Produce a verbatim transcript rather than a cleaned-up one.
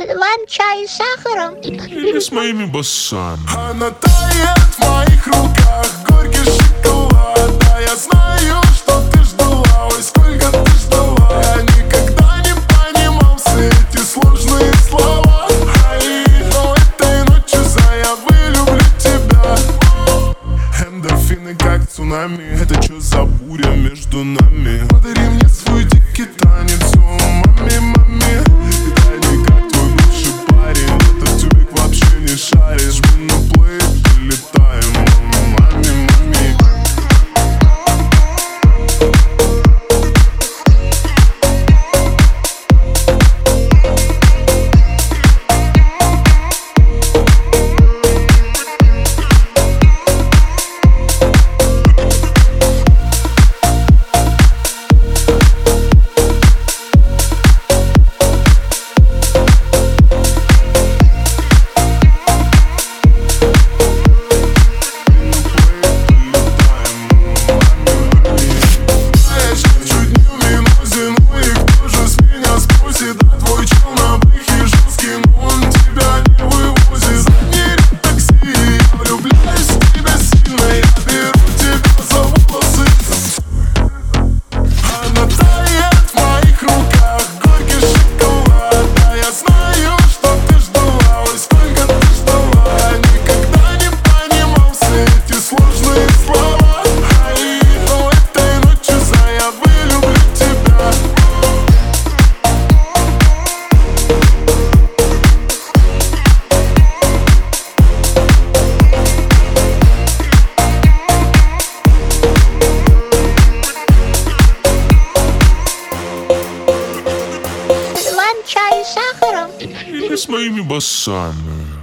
Вам чай с сахаром? Или с моими басами. Она тает в моих руках, горький шоколад. А я знаю, что ты ждала, ой, сколько ты ждала. Я никогда не понимал все эти сложные слова. Ай, но этой ночью заявы люблю тебя. Эндорфины как цунами, это чё за буря между нами? Подари мне свой дикий танец, о, маме, маме. Дай мне как твой бывший парень, этот тюбик вообще не шарит. Жми на плей, прилетаем, маме, маме. Вам чай с сахаром? Или с моими басами.